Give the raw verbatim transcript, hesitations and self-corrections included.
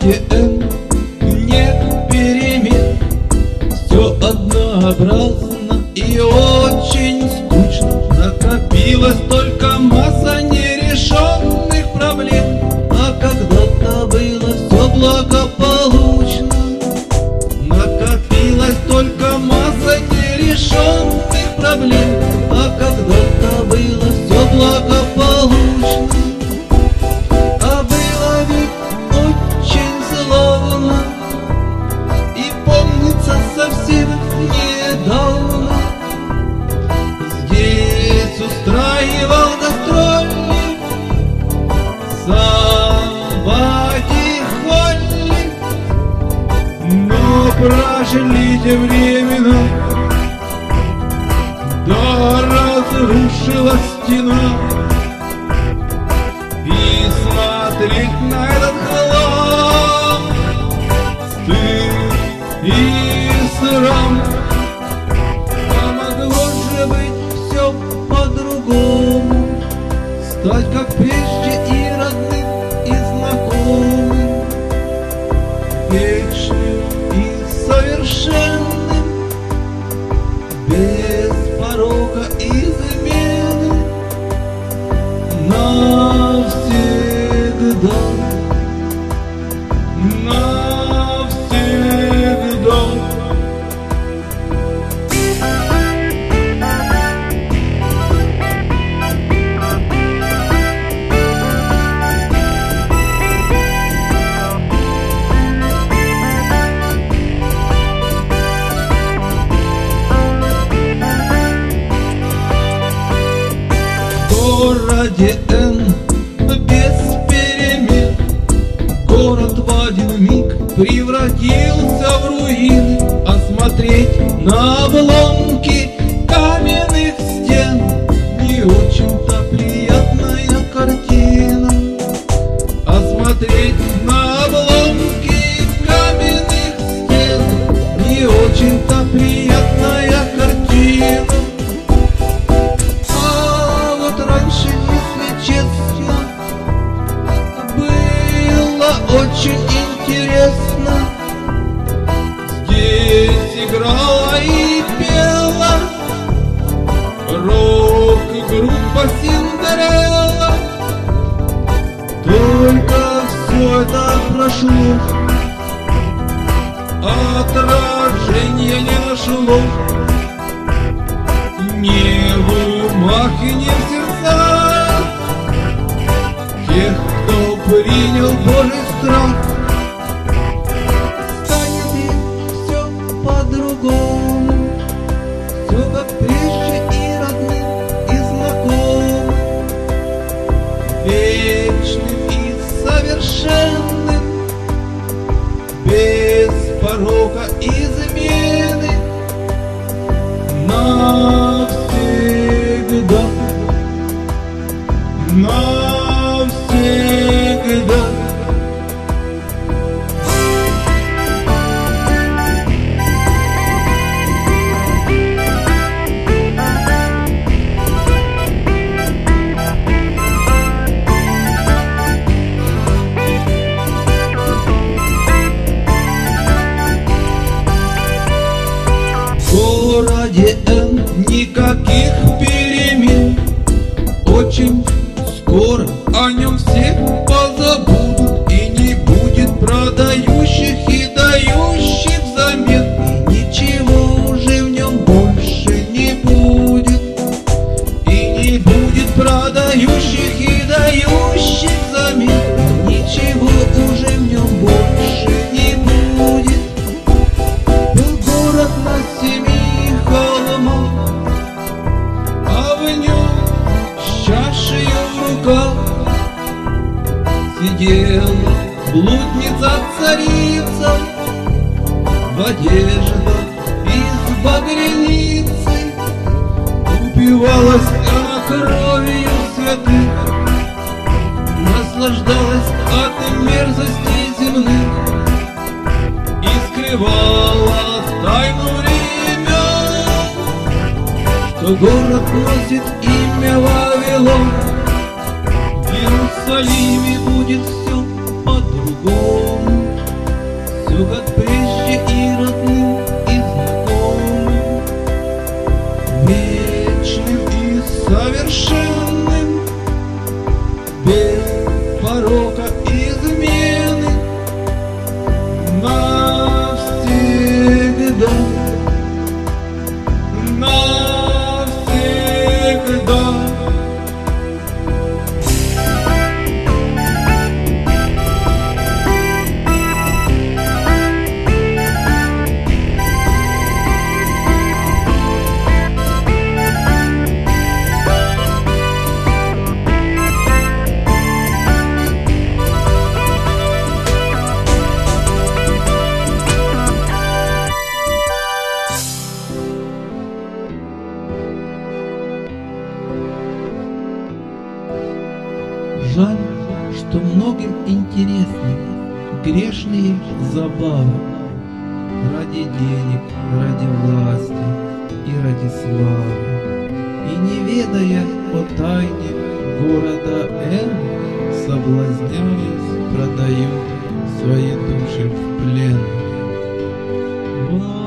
городе Н нет перемен, все однообразно и очень скучно. Накопилась только масса нерешенных проблем, а когда-то было все благополучно. Накопилась только масса нерешенных проблем, а когда-то было все благополучно. А было ведь очень славно, и помнится совсем недавно. Здесь устраивал гастроли Somebody Holly, но прожили те времена, да разрушилась стена. И смотреть на этот хлам стыд и срам. А могло же быть все по-другому, стать как прежде и родным, и знакомым, вечным и совершенным, без порога и измены, навсегда, навсегда. В городе Н без перемен город в один миг превратился в руины. А смотреть на обломки каменных стен не очень-то приятная картина. А смотреть на обломки каменных стен не очень-то приятная картина. Раньше, если честно, было очень интересно. Здесь играла и пела рок-группа Синдерелла. Только все это прошло, отражения не нашло ни в умах и ни в сердцах тех, кто принял Божий страх. Станет им все по-другому, все как прежде и родным, и знакомым, вечным и совершенным, без порога и измены, навсегда, навсегда. В городе Н никаких перемен, очень скоро о нем все позабудут, и не будет продающих и дающих взамен, и ничего уже в нем больше не будет, и не будет продающих и дающих взамен, и ничего уже в нем больше не будет. Был город на семи холмах, а в нем с чашею в руках сидела блудница-царица в одеждах из багряницы. Упивалась она кровью святых, наслаждалась от мерзостей земных и скрывала тайну времен, что город носит имя Вавилон. В Иерусалиме будет все по-другому. без порока измены навсегда, навсегда. Жаль, что многим интересны грешные забавы ради денег, ради власти и ради славы. И не ведая о тайне города Н, соблазняясь, продают свои души в плен.